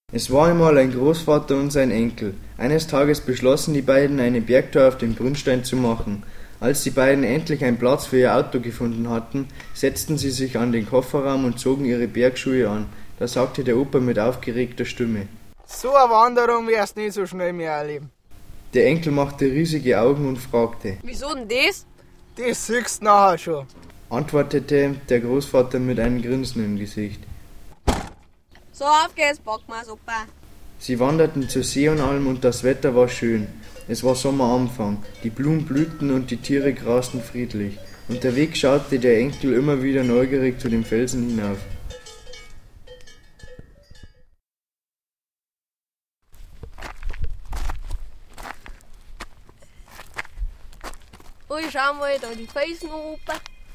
Es war einmal ein Großvater und sein Enkel. Eines Tages beschlossen die beiden, eine Bergtour auf dem Brunstein zu machen. Als die beiden endlich einen Platz für ihr Auto gefunden hatten, setzten sie sich an den Kofferraum und zogen ihre Bergschuhe an. Da sagte der Opa mit aufgeregter Stimme: So eine Wanderung wirst du nicht so schnell mehr erleben. Der Enkel machte riesige Augen und fragte: Wieso denn das? Das siehst du nachher schon. Antwortete der Großvater mit einem Grinsen im Gesicht. So, auf geht's, pack mal Opa. Sie wanderten zur Seonalm und das Wetter war schön. Es war Sommeranfang, die Blumen blühten und die Tiere grasten friedlich. Unterwegs schaute der Enkel immer wieder neugierig zu den Felsen hinauf. Ui, schau mal da die Felsen an, Opa.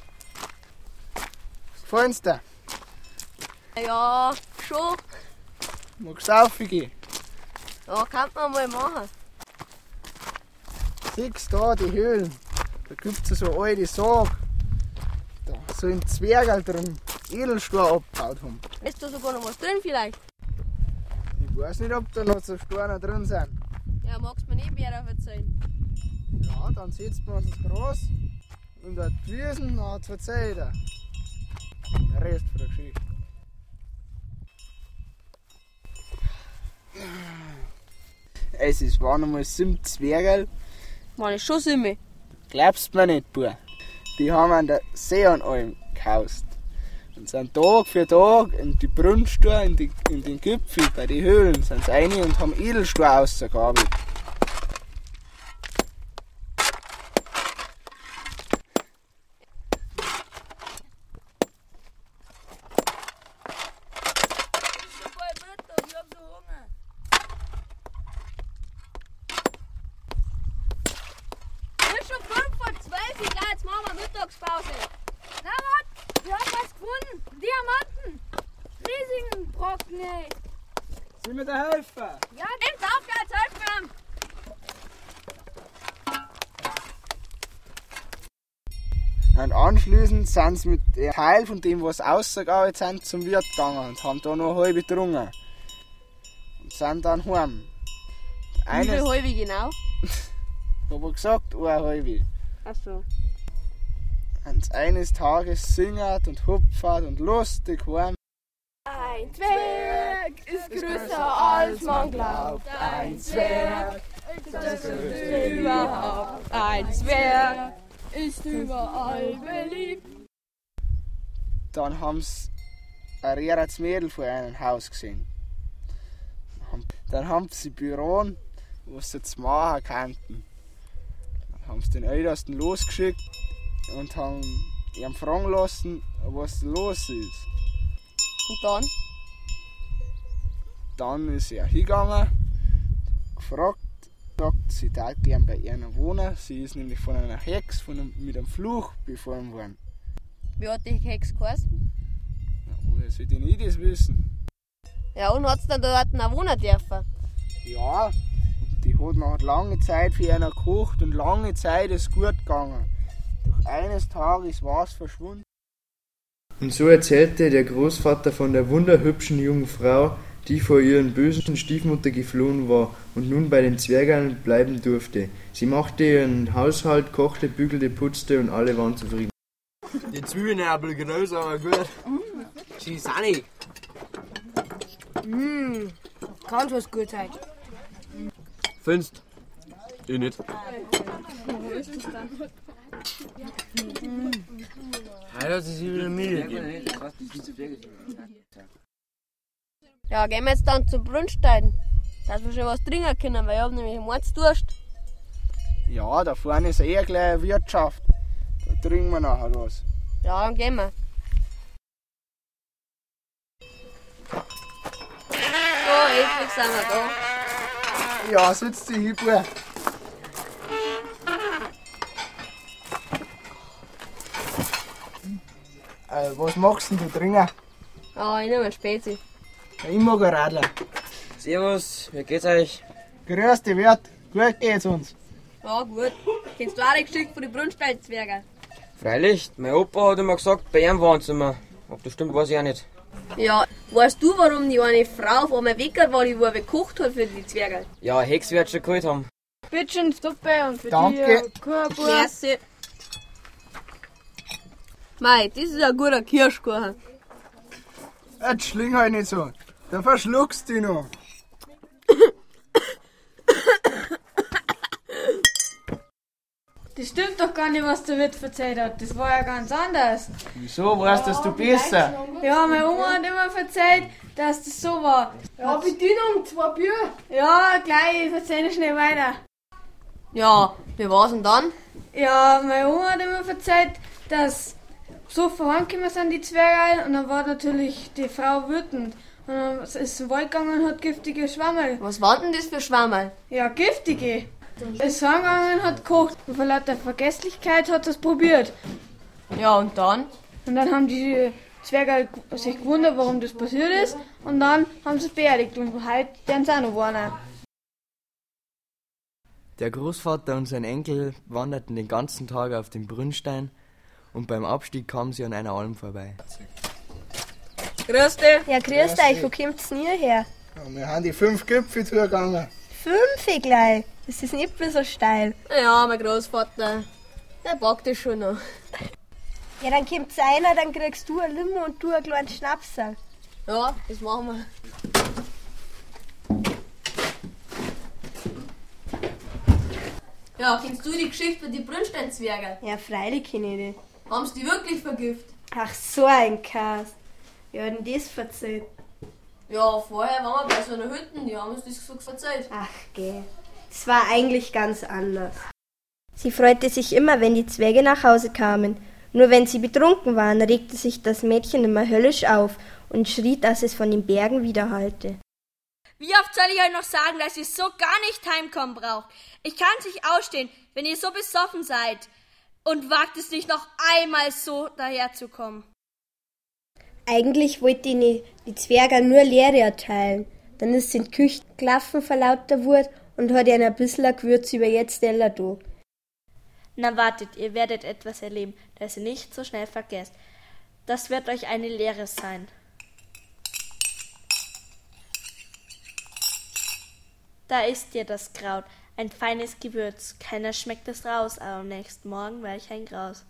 Gefallen's dir? Ja, schon. Magst du raufgehen? Ja, kann man mal machen. Siehst du da die Höhlen? Da gibt's so eine alte Sage. Da sollen Zwergerl drin Edelsteine abgebaut haben. Ist da sogar noch was drin vielleicht? Ich weiß nicht, ob da noch so Steine drin sind. Ja, magst du mir nicht mehr erzählen? Ja, dann setzt man das Gras und die Wiesen, dann verzeiht er. Der Rest von der Geschichte. Es waren einmal 7 Zwergerl. Meine schon Simme. Glaubst mir nicht, Bub. Die haben an der Seonalm gehaust. Und sind Tag für Tag in die Brunsteine, in den Gipfel, bei den Höhlen sind sie rein und haben Edelsteine rausgearbeitet. Mittagspause. Na was? Wir haben was gefunden. Diamanten. Riesigen Brocken, ey. Sind wir da helfen? Ja, nehmt auf, jetzt helfen wir. Und anschließend sind sie mit dem Teil von dem, was rausgegangen sind, zum Wirt gegangen und haben da noch eine halbe getrunken. Und sind dann heim. Wie viel halbe genau? Hab ich gesagt, eine halbe. Ach so. Und eines Tages singert und hupfert und lustig heim. Ein Zwerg ist größer als man glaubt. Ein Zwerg ist das Größte überhaupt. Ein Zwerg ist überall beliebt. Dann haben sie ein rieres Mädel vor einem Haus gesehen. Dann haben sie Büron, was sie zu machen kannten. Dann haben sie den Ältesten losgeschickt und haben ihn fragen lassen, was los ist. Und dann? Dann ist er hingegangen, gefragt, sagt, sie darf gern bei ihr wohnen. Sie ist nämlich von einer Hex mit einem Fluch befallen worden. Wie hat die Hex geheißen? Ja, woher sollte ich nicht das wissen? Ja, und hat sie dann dort noch wohnen dürfen? Ja, die hat noch lange Zeit für ihn gekocht und lange Zeit ist gut gegangen. Doch eines Tages war es verschwunden. Und so erzählte der Großvater von der wunderhübschen jungen Frau, die vor ihren bösen Stiefmutter geflohen war und nun bei den Zwergeln bleiben durfte. Sie machte ihren Haushalt, kochte, bügelte, putzte und alle waren zufrieden. Die Zwiebeln sind aber genauso, aber gut. Schieß auch nicht. Kann was gut sein. Findest? Ich nicht. Alter, das ist wieder müde. Ja, gehen wir jetzt dann zum Brunstein, dass wir schon was trinken können, weil ich habe nämlich Mordsdurst. Ja, da vorne ist gleich eine Wirtschaft. Da trinken wir nachher was. Ja, dann gehen wir. So, endlich sind wir da. Ja, sitzt die hin, Bub. Was magst denn du trinken? Ja, ich nehme ein Spezi. Ich mag ein Radler. Servus, wie geht's euch? Grüß dich, Wirt. Gut geht's uns. Ja, gut. Kennst du auch ein Stück von den Brunsteinzwergen? Freilich, mein Opa hat immer gesagt, bei ihm waren sie immer. Ob das stimmt, weiß ich auch nicht. Ja, weißt du, warum die eine Frau auf einmal weg war, die wo gekocht hat für die Zwerge? Ja, Hex wird schon geholt haben. Bitte Suppe und für Danke. die Kurbur. Merci. Mei, das ist ein guter Kirschkuchen. Jetzt schling halt nicht so. Da verschluckst du dich noch. Das stimmt doch gar nicht, was der Wirt erzählt hat. Das war ja ganz anders. Wieso weißt das du besser? Ja, meine Oma hat immer erzählt, dass das so war. Ja, Bedienung, 2 Bier. Ja, gleich, ich erzähle schnell weiter. Ja, wie war's denn dann? Ja, meine Oma hat immer erzählt, dass so vorangekommen sind die Zwerge und dann war natürlich die Frau wütend. Und dann ist im Wald gegangen und hat giftige Schwammerl. Was war denn das für Schwammerl? Ja, giftige. Ist heimgegangen und hat gekocht. Und vor lauter Vergesslichkeit hat es probiert. Ja, und dann? Und dann haben die Zwerge sich gewundert, warum das passiert ist. Und dann haben sie es beerdigt. Und heute werden sie auch noch warnen. Der Großvater und sein Enkel wanderten den ganzen Tag auf dem Brünnstein und beim Abstieg kamen sie an einer Alm vorbei. Grüß dich. Ja, grüß euch, wo kommt's denn ihr her? Ja, wir haben die 5 Gipfel zugegangen. 5 gleich. Das ist nicht mehr so steil. Ja, mein Großvater, der packt das schon noch. Ja, dann kommt's einer, dann kriegst du ein Limo und du einen kleinen Schnapsal. Ja, das machen wir. Ja, kennst du die Geschichte von den Brünnsteinzwergen? Ja, freilich kenn ich die. Haben sie die wirklich vergiftet? Ach, so ein Kass. Wer hat denn das verzählt? Ja, vorher waren wir bei so einer Hütte, die haben uns das so erzählt. Ach, geh. Es war eigentlich ganz anders. Sie freute sich immer, wenn die Zwerge nach Hause kamen. Nur wenn sie betrunken waren, regte sich das Mädchen immer höllisch auf und schrie, dass es von den Bergen widerhallte. Wie oft soll ich euch noch sagen, dass ihr so gar nicht heimkommen braucht? Ich kann's nicht ausstehen, wenn ihr so besoffen seid und wagt es nicht noch einmal so daherzukommen. Eigentlich wollte ihnen die Zwerge nur Lehre erteilen. Dann ist sie in die Küche gelaufen vor lauter Wut und hat ihnen ein bisschen ein Gewürz über jetzt Teller da. Na wartet, ihr werdet etwas erleben, das ihr nicht so schnell vergesst. Das wird euch eine Lehre sein. Da ist dir das Kraut, ein feines Gewürz. Keiner schmeckt es raus, aber am nächsten Morgen war ich ein Graus.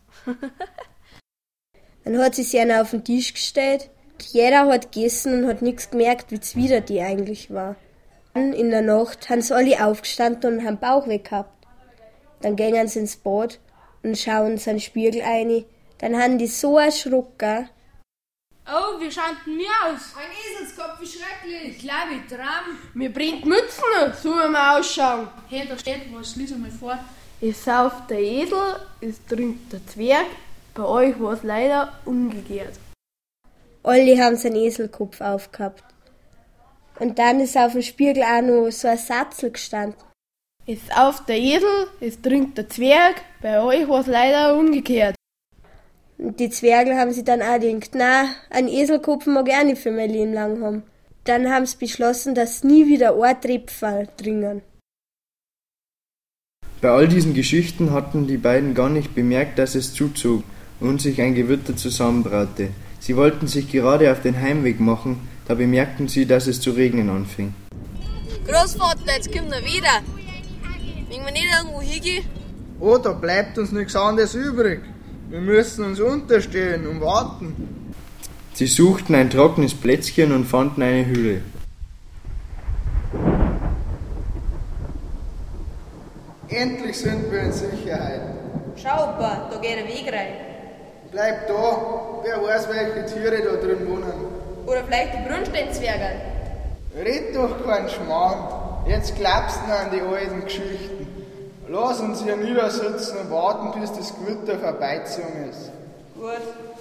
Dann hat sie sich einer auf den Tisch gestellt. Jeder hat gegessen und hat nichts gemerkt, wie zwider die eigentlich war. In der Nacht haben sie alle aufgestanden und haben Bauch weg gehabt. Dann gehen sie ins Bad und schauen in den Spiegel rein. Dann haben die so erschrocken. Oh, wie schaut denn mir aus? Ein Eselskopf, wie schrecklich. Ich glaube, ich traum. Mir brennt Mützen, so wie wir ausschauen. Hey, da steht was, lies einmal vor. Es sauft der Esel, es trinkt der Zwerg. Bei euch war es leider umgekehrt. Alle haben seinen Eselkopf aufgehabt. Und dann ist auf dem Spiegel auch noch so ein Satzel gestanden. Es sauft der Esel, es trinkt der Zwerg. Bei euch war es leider umgekehrt. Und die Zwerge haben sich dann auch gedacht, na, einen Eselkopf mag ich auch nicht für mein Leben lang haben. Dann haben sie beschlossen, dass sie nie wieder ein Trepfall trinken. Bei all diesen Geschichten hatten die beiden gar nicht bemerkt, dass es zuzog und sich ein Gewitter zusammenbraute. Sie wollten sich gerade auf den Heimweg machen, da bemerkten sie, dass es zu regnen anfing. Großvater, jetzt kommt er wieder. Wenn wir nicht irgendwo hingehen? Oh, da bleibt uns nichts anderes übrig. Wir müssen uns unterstehen und warten. Sie suchten ein trockenes Plätzchen und fanden eine Höhle. Endlich sind wir in Sicherheit. Schau, Opa, da geht der Weg rein. Bleib da, wer weiß, welche Tiere da drin wohnen. Oder vielleicht die Brünnsteinzwerge. Red doch keinen Schmarrn. Jetzt glaubst du an die alten Geschichten. Lass uns hier niedersitzen und warten, bis das Gewitter vorbeizogen ist. Gut.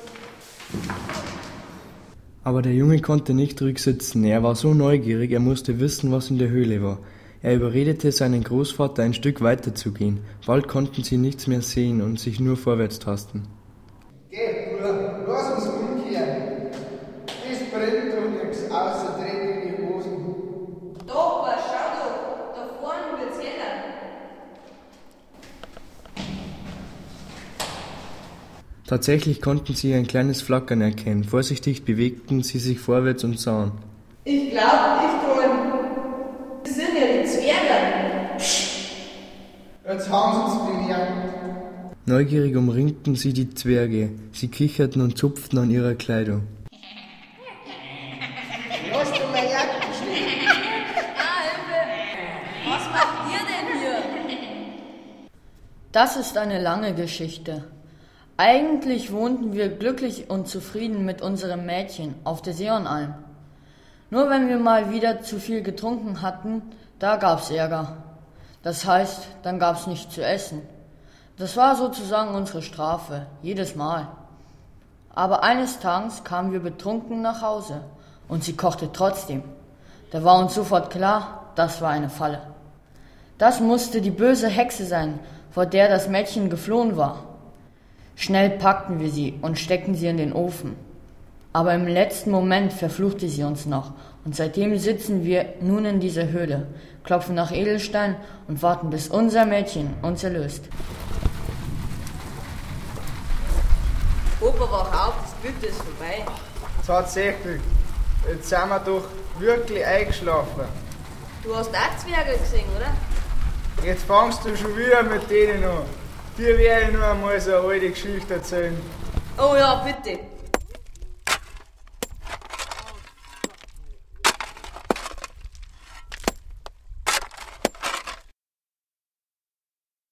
Aber der Junge konnte nicht ruhig sitzen. Er war so neugierig, er musste wissen, was in der Höhle war. Er überredete seinen Großvater, ein Stück weiter zu gehen. Bald konnten sie nichts mehr sehen und sich nur vorwärts tasten. Geh, Bruder, lass uns umkehren. Es brennt doch nichts, außer dreckige Hosen. Da, Opa, schau doch, da vorne wird's heller. Tatsächlich konnten sie ein kleines Flackern erkennen. Vorsichtig bewegten sie sich vorwärts und sahen. Ich glaube, ich träume. Das sind ja die Zwerge. Jetzt haben sie uns bemerkt. Neugierig umringten sie die Zwerge. Sie kicherten und zupften an ihrer Kleidung. Lass du meine Jacke stehen. Was macht ihr denn hier? Das ist eine lange Geschichte. Eigentlich wohnten wir glücklich und zufrieden mit unserem Mädchen auf der Seonalm. Nur wenn wir mal wieder zu viel getrunken hatten, da gab's Ärger. Das heißt, dann gab's nichts zu essen. Das war sozusagen unsere Strafe, jedes Mal. Aber eines Tages kamen wir betrunken nach Hause und sie kochte trotzdem. Da war uns sofort klar, das war eine Falle. Das musste die böse Hexe sein, vor der das Mädchen geflohen war. Schnell packten wir sie und steckten sie in den Ofen. Aber im letzten Moment verfluchte sie uns noch und seitdem sitzen wir nun in dieser Höhle, klopfen nach Edelstein und warten, bis unser Mädchen uns erlöst. Opa, wach auf, das Glück ist vorbei. Tatsächlich. Jetzt sind wir doch wirklich eingeschlafen. Du hast auch Zwerge gesehen, oder? Jetzt fangst du schon wieder mit denen an. Dir werde ich nur einmal so eine alte Geschichte erzählen. Oh ja, bitte.